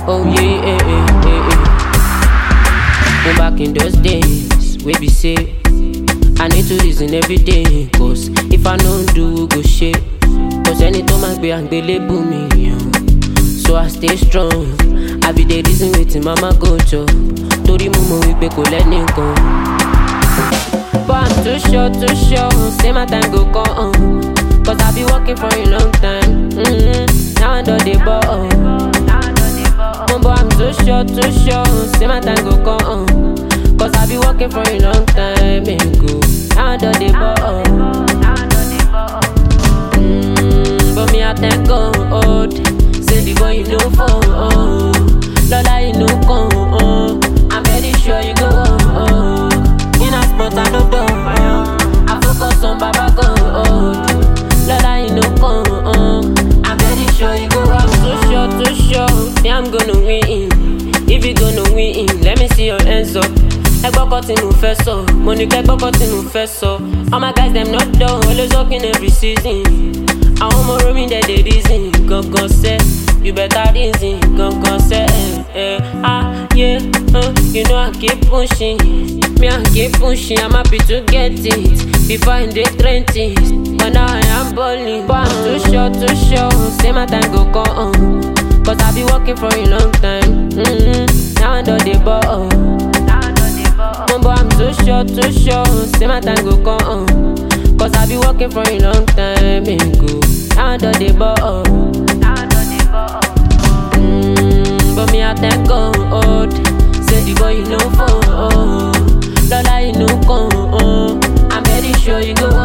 Oh yeah, Go back in those days, we be say I need to reason every day. Cause if I don't do, go shit. Cause anytime I be unbelievable me. So I stay strong. I be the reason waiting mama go job. Tori mumu we pe ko let me go. But I'm too sure, say my time go come. Cause I be working for a long time. Now I know the ball. But I'm too sure, say my time go come. Cause I be working for a long time. Go. Now I know the ball. But me I thank God. Say the boy you know for. Lola you know come. I'm very sure you go. In a spot I know don't. I focus on Baba God. Lola, you know, I'm very sure you go. I'm too sure. Yeah, I'm gonna win. If you gonna win, let me see your hands up. Egbo cutting first so, money egbo cutting first so. All my guys them not done, always working every season. I want more room in the reason. Go say, you better reason. Go say, yeah, you know I keep pushing. Me I keep pushing. I'm happy to get it before in the 20s. But now I am balling. But I'm too sure. Say my time go come. Cause I be working for a long time. Now I know the ball. But I'm too sure. Say my time go come. Cause I be working for a long time. Go. Now I know the ball. But me I thank God. Say the boy you know for. Lola you know come. I'm very sure you go.